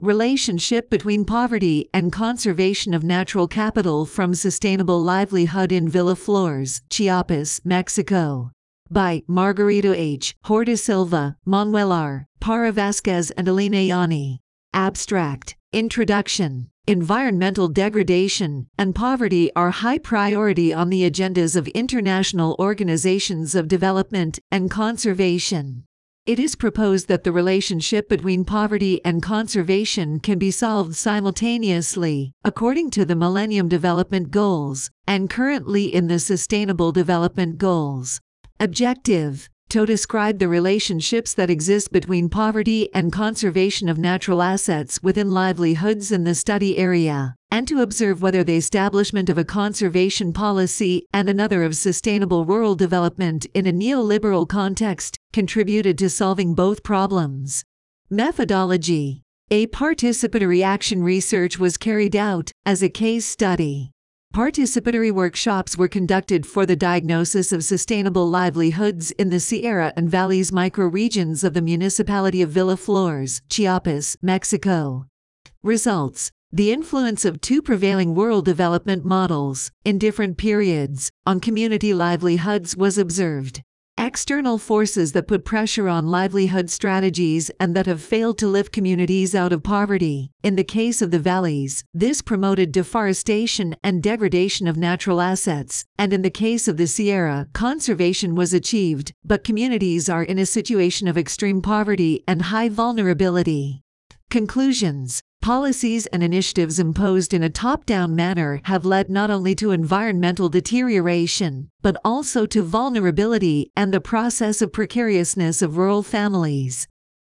Relationship between poverty and conservation of natural capital from sustainable livelihood in Villa Flores, Chiapas, Mexico. By Margarito H. Horta Silva, Manuel R. Parra Vasquez and Elena Yani. Abstract. Introduction. Environmental degradation and poverty are high priority on the agendas of international organizations of development and conservation. It is proposed that the relationship between poverty and conservation can be solved simultaneously, according to the Millennium Development Goals, and currently in the Sustainable Development Goals. Objective: to describe the relationships that exist between poverty and conservation of natural assets within livelihoods in the study area, and to observe whether the establishment of a conservation policy and another of sustainable rural development in a neoliberal context contributed to solving both problems. Methodology: a participatory action research was carried out as a case study. Participatory workshops were conducted for the diagnosis of sustainable livelihoods in the Sierra and Valles microregions of the municipality of Villa Flores, Chiapas, Mexico. Results: the influence of two prevailing rural development models, in different periods, on community livelihoods was observed. External forces that put pressure on livelihood strategies and that have failed to lift communities out of poverty. In the case of the valleys, this promoted deforestation and degradation of natural assets, and in the case of the Sierra, conservation was achieved, but communities are in a situation of extreme poverty and high vulnerability. Conclusions: policies and initiatives imposed in a top-down manner have led not only to environmental deterioration, but also to vulnerability and the process of precariousness of rural families.